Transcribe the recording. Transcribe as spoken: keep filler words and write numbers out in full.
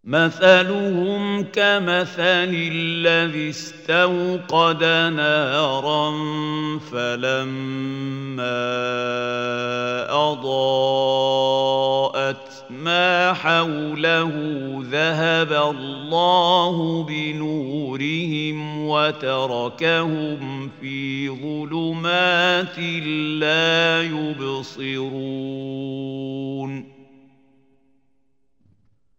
مثلهم كمثل الذي استوقد نارا فلما أضاءت ما حوله ذهب الله بنورهم وتركهم في ظلمات لا يبصرون